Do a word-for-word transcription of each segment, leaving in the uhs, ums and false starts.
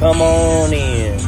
Come on in.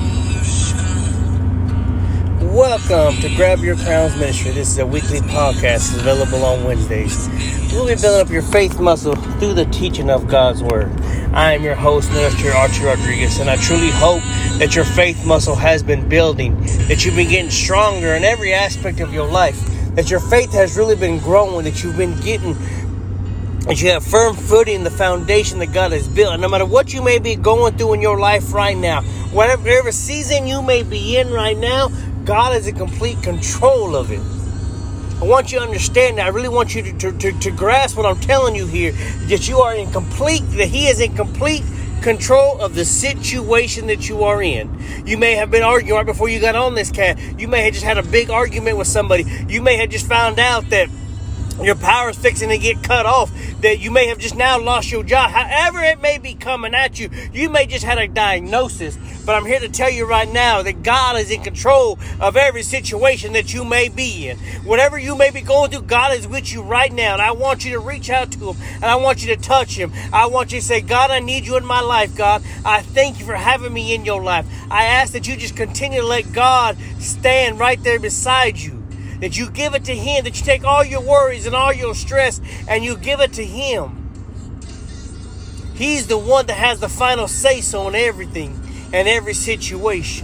Welcome to Grab Your Crowns Ministry. This is a weekly podcast. It's available on Wednesdays. We'll be building up your faith muscle through the teaching of God's Word. I am your host, Minister Archie Rodriguez, and I truly hope that your faith muscle has been building, that you've been getting stronger in every aspect of your life, that your faith has really been growing, that you've been getting, that you have firm footing in the foundation that God has built. And no matter what you may be going through in your life right now, whatever, whatever season you may be in right now, God is in complete control of it. I want you to understand that. I really want you to, to, to, to grasp what I'm telling you here, that you are in complete, that He is in complete control of the situation that you are in. You may have been arguing right before you got on this cat. You may have just had a big argument with somebody. You may have just found out that your power is fixing to get cut off, that you may have just now lost your job. However it may be coming at you, you may just had a diagnosis. But I'm here to tell you right now that God is in control of every situation that you may be in. Whatever you may be going through, God is with you right now. And I want you to reach out to Him, and I want you to touch Him. I want you to say, God, I need you in my life, God. I thank you for having me in your life. I ask that you just continue to let God stand right there beside you. That you give it to Him, that you take all your worries and all your stress and you give it to Him. He's the one that has the final say-so on everything and every situation.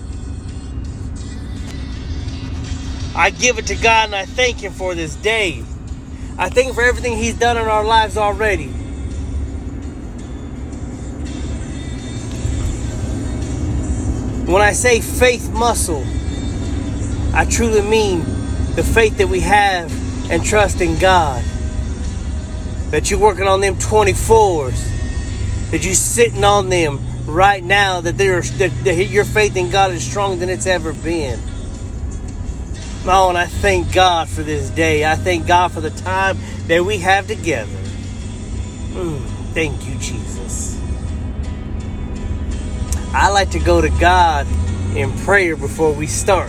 I give it to God and I thank Him for this day. I thank Him for everything He's done in our lives already. When I say faith muscle, I truly mean the faith that we have and trust in God. That you're working on them twenty-fours. That you're sitting on them right now. That, they're, that, that your faith in God is stronger than it's ever been. Oh, and I thank God for this day. I thank God for the time that we have together. Mm, thank you, Jesus. I like to go to God in prayer before we start.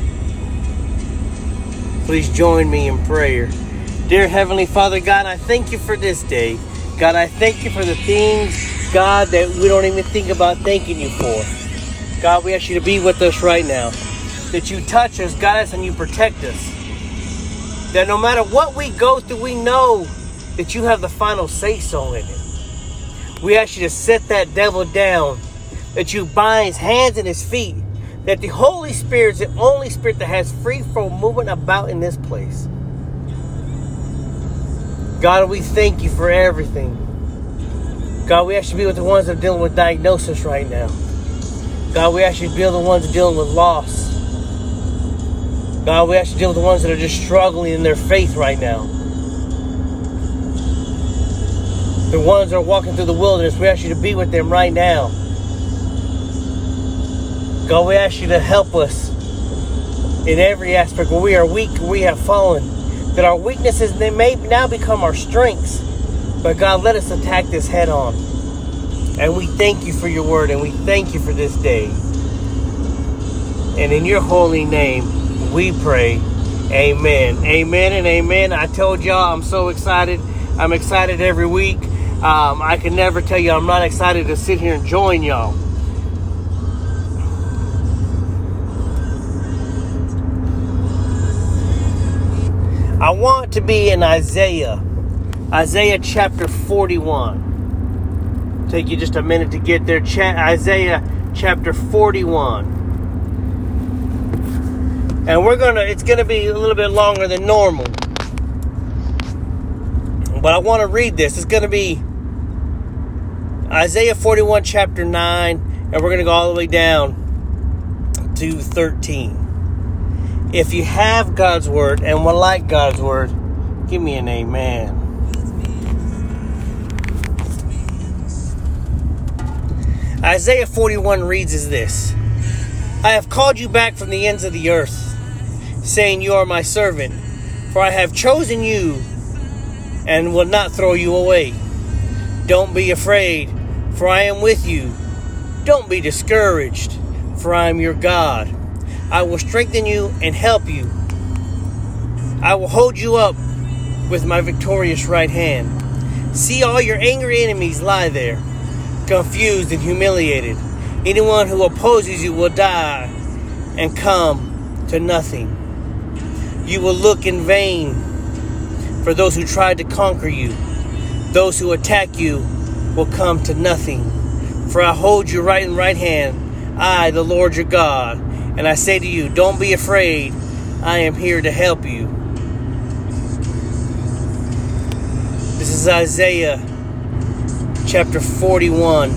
Please join me in prayer. Dear Heavenly Father, God, I thank you for this day. God, I thank you for the things, God, that we don't even think about thanking you for. God, we ask you to be with us right now. That you touch us, guide us, and you protect us. That no matter what we go through, we know that you have the final say-so in it. We ask you to set that devil down. That you bind his hands and his feet. That the Holy Spirit is the only Spirit that has free flow movement about in this place. God, we thank you for everything. God, we ask you to be with the ones that are dealing with diagnosis right now. God, we ask you to be with the ones that are dealing with loss. God, we ask you to deal with the ones that are just struggling in their faith right now. The ones that are walking through the wilderness, we ask you to be with them right now. God, we ask you to help us in every aspect where we are weak, where we have fallen. That our weaknesses, they may now become our strengths. But God, let us attack this head on. And we thank you for your word, and we thank you for this day. And in your holy name, we pray. Amen. Amen and amen. I told y'all I'm so excited. I'm excited every week. Um, I can never tell you I'm not excited to sit here and join y'all. I want to be in Isaiah, Isaiah chapter forty-one. Take you just a minute to get there. Cha- Isaiah chapter forty-one. And we're going to, it's going to be a little bit longer than normal. But I want to read this. It's going to be Isaiah forty-one chapter nine. And we're going to go all the way down to thirteen. If you have God's word and would like God's word, give me an amen. Isaiah forty-one reads as this. I have called you back from the ends of the earth, saying you are my servant, for I have chosen you and will not throw you away. Don't be afraid, for I am with you. Don't be discouraged, for I am your God. I will strengthen you and help you. I will hold you up with my victorious right hand. See all your angry enemies lie there, confused and humiliated. Anyone who opposes you will die and come to nothing. You will look in vain for those who tried to conquer you. Those who attack you will come to nothing. For I hold you right in right hand, I, the Lord your God. And I say to you, don't be afraid. I am here to help you. This is Isaiah chapter forty-one,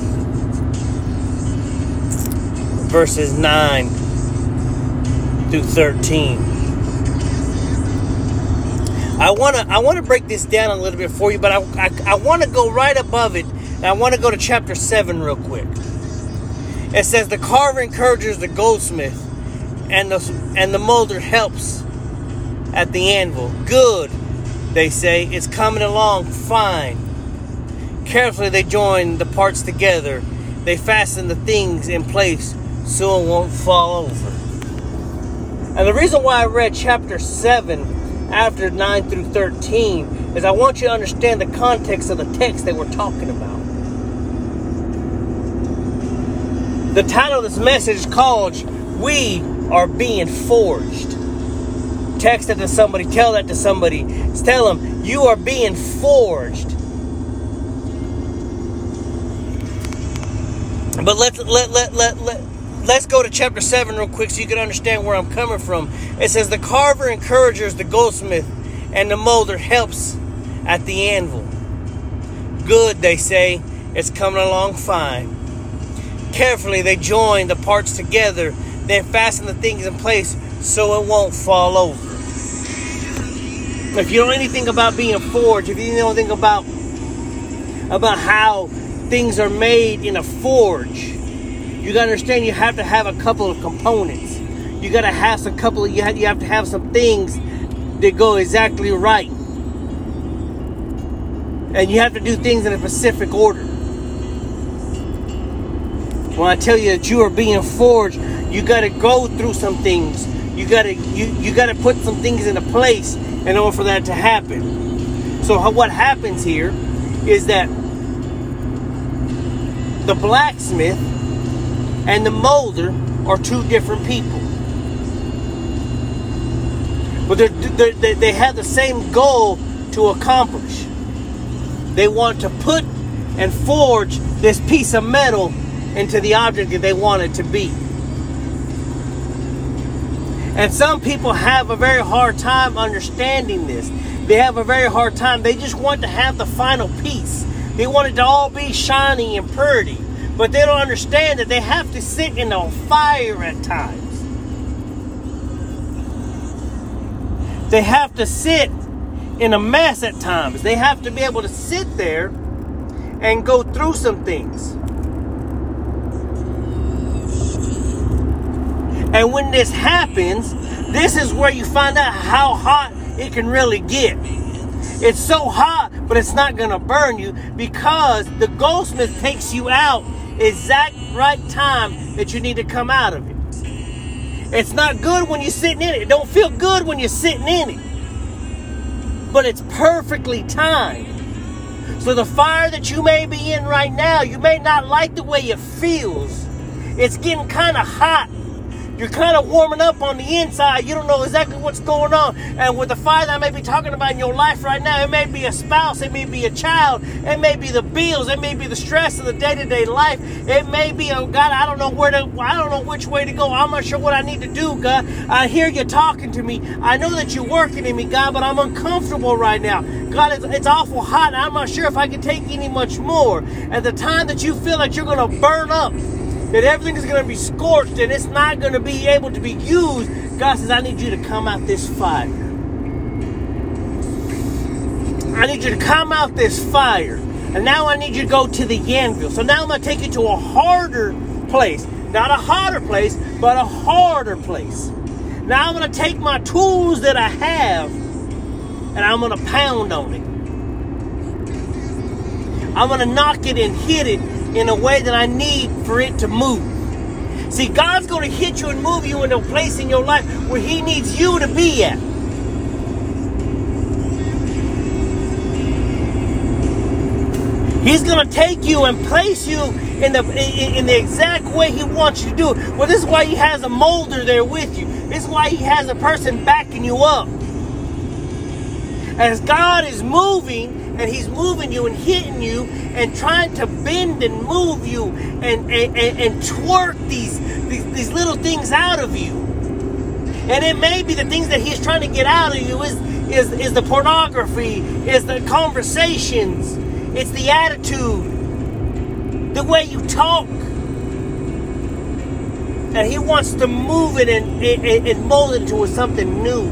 verses nine through thirteen. I want to I want to break this down a little bit for you, but I, I, I want to go right above it, and I want to go to chapter seven real quick. It says, the carver encourages the goldsmith, and the, and the molder helps at the anvil. Good, they say, it's coming along fine. Carefully they join the parts together. They fasten the things in place so it won't fall over. And the reason why I read chapter seven after nine through thirteen is I want you to understand the context of the text that we're talking about. The title of this message is called, We Are Being Forged. Text that to somebody, tell that to somebody. Tell them, you are being forged. But let's let let let let let's go to chapter seven real quick so you can understand where I'm coming from. It says, the carver encourages the goldsmith, and the molder helps at the anvil. Good, they say, it's coming along fine. Carefully they join the parts together, then fasten the things in place so it won't fall over. If you know anything about being forged, if you know anything about about how things are made in a forge, you gotta understand you have to have a couple of components. You gotta have some couple of you have, you have to have some things that go exactly right, and you have to do things in a specific order. When I tell you that you are being forged, you gotta go through some things. You gotta you you gotta put some things into place in order for that to happen. So how, what happens here is that the blacksmith and the molder are two different people, but they're, they're, they have the same goal to accomplish. They want to put and forge this piece of metal into the object that they want it to be. And some people have a very hard time understanding this. They have a very hard time. They just want to have the final piece. They want it to all be shiny and pretty. But they don't understand that they have to sit in a fire at times. They have to sit in a mess at times. They have to be able to sit there and go through some things. And when this happens, this is where you find out how hot it can really get. It's so hot, but it's not going to burn you, because the goldsmith takes you out exact right time that you need to come out of it. It's not good when you're sitting in it. It don't feel good when you're sitting in it. But it's perfectly timed. So the fire that you may be in right now, you may not like the way it feels. It's getting kind of hot. You're kind of warming up on the inside. You don't know exactly what's going on. And with the fire that I may be talking about in your life right now, it may be a spouse, it may be a child, it may be the bills, it may be the stress of the day-to-day life. It may be, oh God, I don't know where to, I don't know which way to go. I'm not sure what I need to do, God. I hear you talking to me. I know that you're working in me, God, but I'm uncomfortable right now. God, it's, it's awful hot, and I'm not sure if I can take any much more. At the time that you feel like you're going to burn up, that everything is going to be scorched and it's not going to be able to be used, God says, I need you to come out this fire. I need you to come out this fire. And now I need you to go to the anvil. So now I'm going to take you to a harder place. Not a hotter place, but a harder place. Now I'm going to take my tools that I have and I'm going to pound on it. I'm going to knock it and hit it in a way that I need for it to move. See, God's going to hit you and move you into a place in your life where He needs you to be at. He's going to take you and place you in the in, in the exact way He wants you to do it. Well, this is why He has a molder there with you. This is why He has a person backing you up. As God is moving, and He's moving you and hitting you and trying to bend and move you and, and, and, and twerk these, these, these little things out of you. And it may be the things that He's trying to get out of you is, is, is the pornography, is the conversations, it's the attitude, the way you talk. And He wants to move it and, and, and mold it into something new.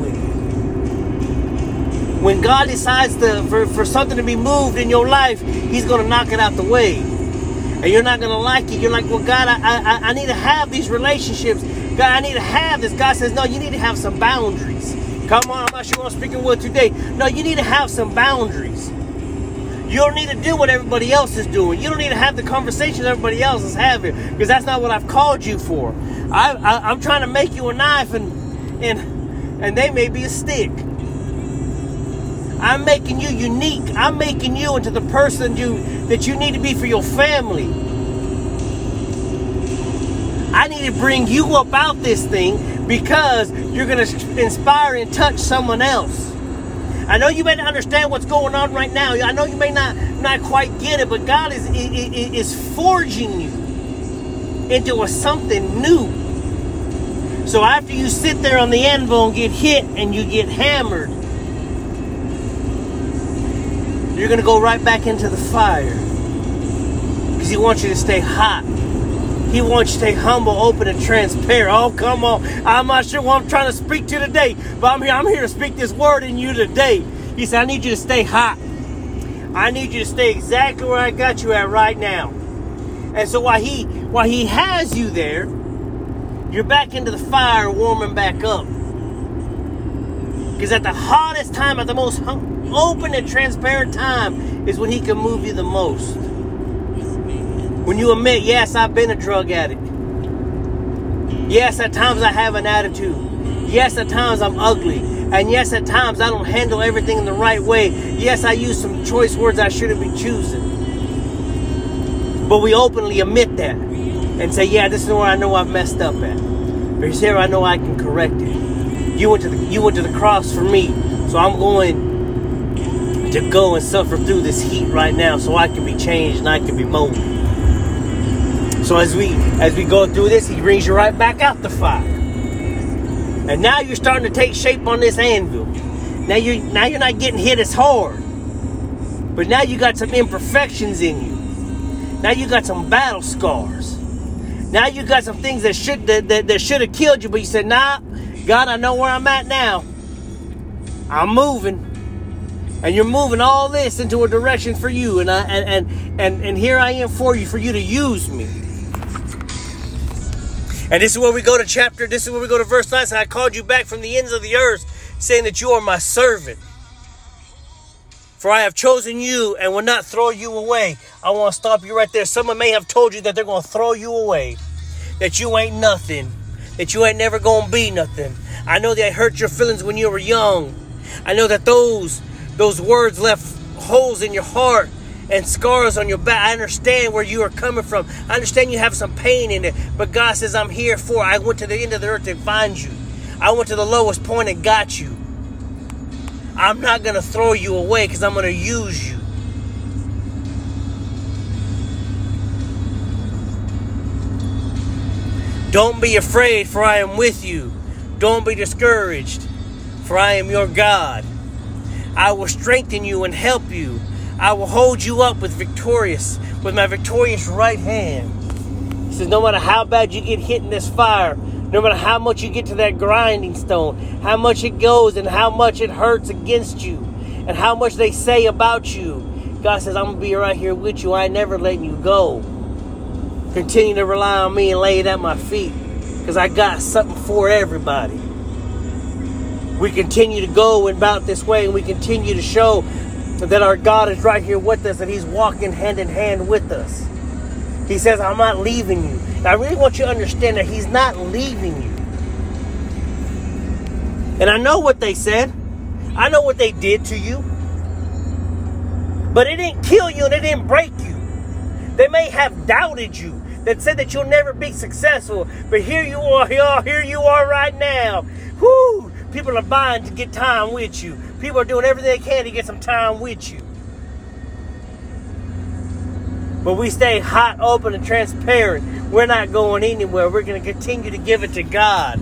When God decides to, for, for something to be moved in your life, He's going to knock it out the way. And you're not going to like it. You're like, well, God, I, I, I need to have these relationships. God, I need to have this. God says, no, you need to have some boundaries. Come on, I'm not sure what I'm speaking with today. No, you need to have some boundaries. You don't need to do what everybody else is doing. You don't need to have the conversations everybody else is having, because that's not what I've called you for. I, I, I'm trying to make you a knife, and and and they may be a stick. I'm making you unique. I'm making you into the person you that you need to be for your family. I need to bring you up out this thing because you're going to inspire and touch someone else. I know you may not understand what's going on right now. I know you may not, not quite get it, but God is, is, is forging you into a something new. So after you sit there on the anvil and get hit and you get hammered, you're going to go right back into the fire. Because He wants you to stay hot. He wants you to stay humble, open, and transparent. Oh, come on. I'm not sure what I'm trying to speak to today, but I'm here, I'm here to speak this word in you today. He said, I need you to stay hot. I need you to stay exactly where I got you at right now. And so while he, while he has you there, you're back into the fire, warming back up. Because at the hottest time, at the most hum- open and transparent time, is when He can move you the most. When you admit, yes, I've been a drug addict. Yes, at times I have an attitude. Yes, at times I'm ugly. And yes, at times I don't handle everything in the right way. Yes, I use some choice words I shouldn't be choosing. But we openly admit that and say, yeah, this is where I know I've messed up at. But here I know I can correct it. You went to the, you went to the cross for me, so I'm going to go and suffer through this heat right now so I can be changed and I can be molded. So as we as we go through this, He brings you right back out the fire. And now you're starting to take shape on this anvil. Now you now you're not getting hit as hard. But now you got some imperfections in you. Now you got some battle scars. Now you got some things that should that, that, that should have killed you, but you said, nah, God, I know where I'm at now. I'm moving. And you're moving all this into a direction for you. And I and, and, and, and here I am for you, for you to use me. And this is where we go to chapter, this is where we go to verse nine. And I called you back from the ends of the earth, saying that you are my servant. For I have chosen you and will not throw you away. I want to stop you right there. Someone may have told you that they're going to throw you away. That you ain't nothing. That you ain't never going to be nothing. I know that hurt your feelings when you were young. I know that those, those words left holes in your heart and scars on your back. I understand where you are coming from. I understand you have some pain in it. But God says, I'm here for it. I went to the end of the earth to find you. I went to the lowest point and got you. I'm not going to throw you away because I'm going to use you. Don't be afraid, for I am with you. Don't be discouraged, for I am your God. I will strengthen you and help you. I will hold you up with victorious, with my victorious right hand. He says, no matter how bad you get hit in this fire, no matter how much you get to that grinding stone, how much it goes and how much it hurts against you, and how much they say about you, God says, I'm going to be right here with you. I ain't never letting you go. Continue to rely on me and lay it at my feet, because I got something for everybody. We continue to go about this way, and we continue to show that our God is right here with us, and He's walking hand in hand with us. He says, I'm not leaving you. And I really want you to understand that He's not leaving you. And I know what they said. I know what they did to you. But it didn't kill you and it didn't break you. They may have doubted you, that said that you'll never be successful. But here you are, here you are right now. Whoo! People are buying to get time with you. People are doing everything they can to get some time with you. But we stay hot, open, and transparent. We're not going anywhere. We're going to continue to give it to God.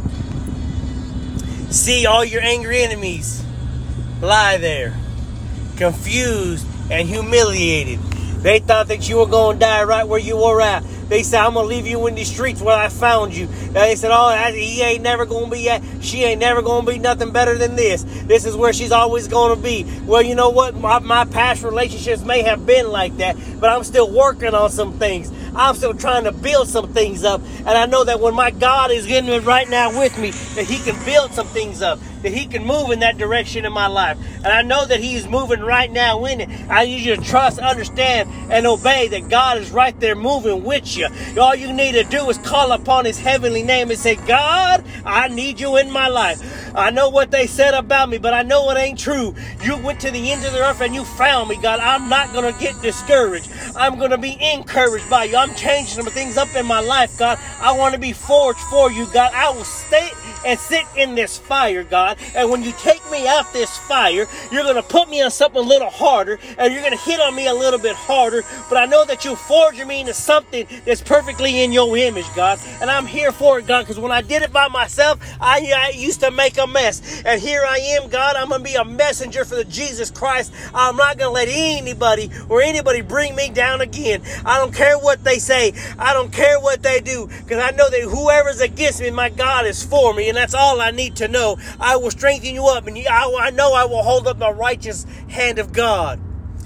See all your angry enemies lie there, confused and humiliated. They thought that you were going to die right where you were at. They said, I'm going to leave you in these streets where I found you. And they said, oh, he ain't never going to be at, she ain't never going to be nothing better than this. This is where she's always going to be. Well, you know what? My, my past relationships may have been like that, but I'm still working on some things. I'm still trying to build some things up. And I know that when my God is getting it right now with me, that he can build some things up, that he can move in that direction in my life. And I know that he is moving right now in it. I need you to trust, understand, and obey that God is right there moving with you. All you need to do is call upon his heavenly name and say, God, I need you in my life. I know what they said about me, but I know it ain't true. You went to the end of the earth and you found me, God. I'm not going to get discouraged. I'm going to be encouraged by you. I'm changing some things up in my life, God. I want to be forged for you, God. I will stay and sit in this fire, God. And when you take me out this fire, you're going to put me on something a little harder, and you're going to hit on me a little bit harder. But I know that you're forging me into something that's perfectly in your image, God. And I'm here for it, God, because when I did it by myself, I, I used to make a mess. And here I am, God. I'm going to be a messenger for the Jesus Christ. I'm not going to let anybody or anybody bring me down again. I don't care what they say. I don't care what they do, because I know that whoever's against me, my God is for me. And that's all I need to know. I will strengthen you up, and you, I, I know I will hold up the righteous hand of God.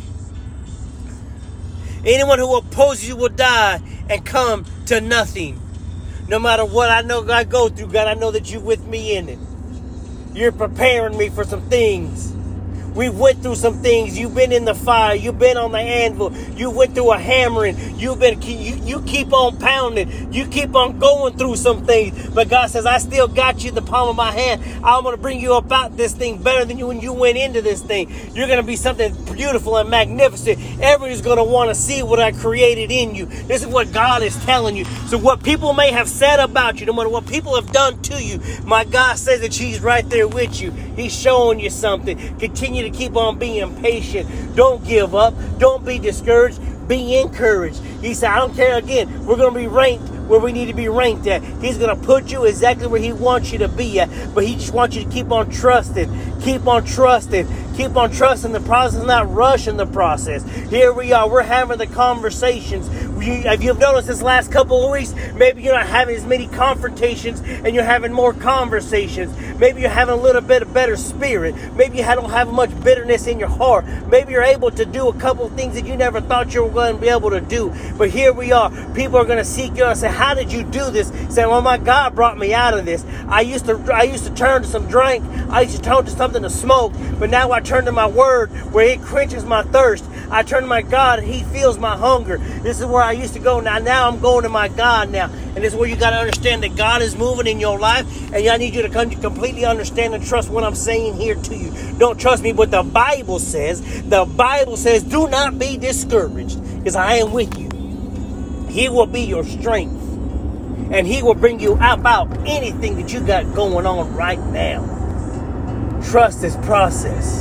Anyone who opposes you will die and come to nothing. No matter what I know I go through, God, I know that you're with me in it. You're preparing me for some things. We went through some things. You've been in the fire. You've been on the anvil. You went through a hammering. You've been, you, you keep on pounding. You keep on going through some things. But God says, I still got you in the palm of my hand. I'm going to bring you about this thing better than you when you went into this thing. You're going to be something beautiful and magnificent. Everybody's going to want to see what I created in you. This is what God is telling you. So what people may have said about you, no matter what people have done to you, my God says that he's right there with you. He's showing you something. Continue to keep on being patient. Don't give up. Don't be discouraged. Be encouraged. He said, I don't care. Again, we're going to be ranked where we need to be ranked at. He's going to put you exactly where he wants you to be at. But he just wants you to keep on trusting. Keep on trusting. Keep on trusting the process, not rushing the process. Here we are. We're having the conversations. We, if you've noticed this last couple of weeks, maybe you're not having as many confrontations and you're having more conversations. Maybe you're having a little bit of better spirit. Maybe you don't have much bitterness in your heart. Maybe you're able to do a couple of things that you never thought you were going to be able to do. But here we are. People are going to seek you and say, how did you do this? Say, well, my God brought me out of this. I used to I used to turn to some drink. I used to turn to something to smoke. But now I turn to my word where it quenches my thirst. I turn to my God and he feels my hunger. This is where I used to go. Now, now I'm going to my God now. And this is where you got to understand that God is moving in your life. And I need you to come to completely understand and trust what I'm saying here to you. Don't trust me, but the Bible says, the Bible says, do not be discouraged, because I am with you. He will be your strength. And he will bring you about anything that you got going on right now. Trust this process.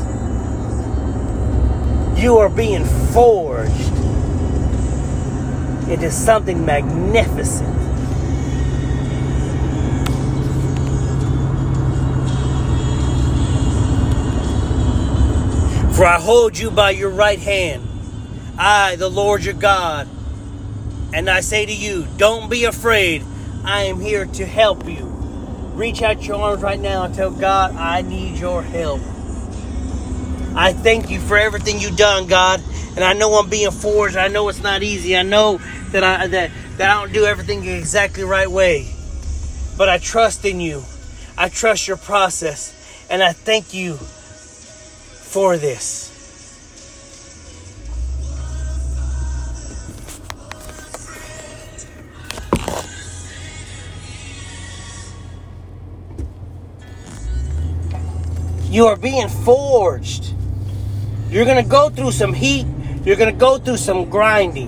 You are being forged into something magnificent. For I hold you by your right hand, I, the Lord your God. And I say to you, don't be afraid. I am here to help you. Reach out your arms right now and tell God, I need your help. I thank you for everything you've done, God. And I know I'm being forged. I know it's not easy. I know that I that, that I don't do everything the exactly right way. But I trust in you. I trust your process. And I thank you for this. You are being forged. You're going to go through some heat. You're going to go through some grinding.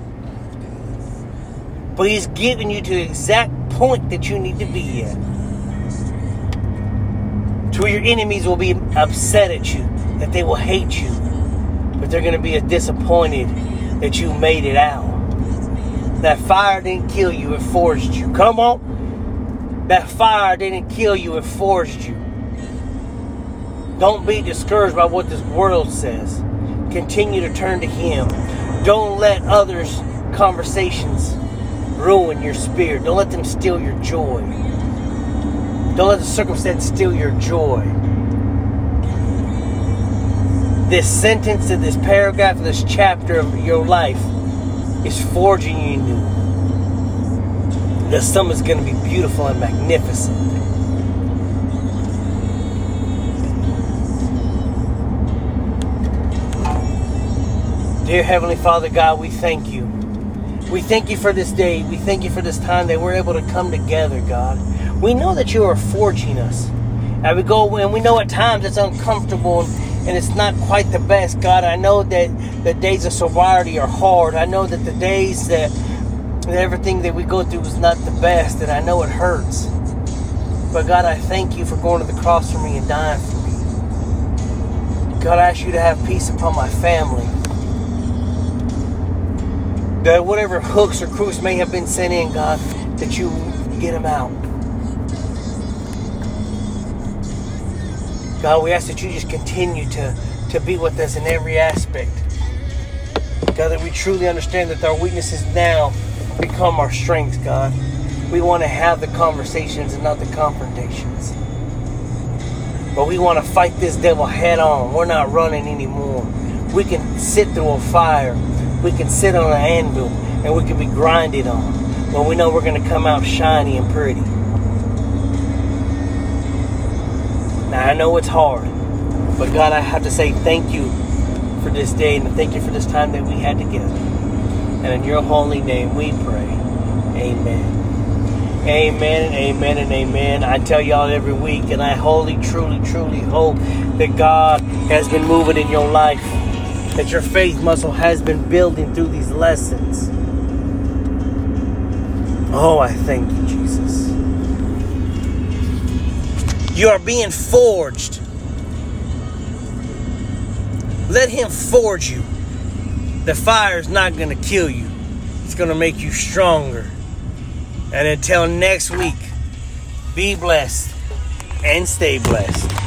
But He's giving you to the exact point that you need to be at. To where your enemies will be upset at you. That they will hate you. But they're going to be disappointed that you made it out. That fire didn't kill you, it forged you. Come on. That fire didn't kill you, it forged you. Don't be discouraged by what this world says. Continue to turn to Him. Don't let others' conversations ruin your spirit. Don't let them steal your joy. Don't let the circumstance steal your joy. This sentence of this paragraph of this chapter of your life is forging you new. The summer's going to be beautiful and magnificent. Dear Heavenly Father God, we thank you. We thank you for this day. We thank you for this time that we're able to come together, God. We know that you are forging us. And we go and we know at times it's uncomfortable and it's not quite the best, God. I know that the days of sobriety are hard. I know that the days that And everything that we go through is not the best, and I know it hurts. But God, I thank you for going to the cross for me and dying for me. God, I ask you to have peace upon my family. That whatever hooks or crooks may have been sent in, God, that you get them out. God, we ask that you just continue to, to be with us in every aspect. God, that we truly understand that our weaknesses now become our strengths, God. We want to have the conversations and not the confrontations. But we want to fight this devil head on. We're not running anymore. We can sit through a fire. We can sit on an anvil and we can be grinded on. But we know we're going to come out shiny and pretty. Now, I know it's hard. But God, I have to say thank you for this day and thank you for this time that we had together. And in your holy name we pray. Amen. Amen and amen and amen. I tell y'all every week, and I wholly, truly, truly hope that God has been moving in your life. That your faith muscle has been building through these lessons. Oh, I thank you, Jesus. You are being forged. Let Him forge you. The fire is not going to kill you. It's going to make you stronger. And until next week, be blessed and stay blessed.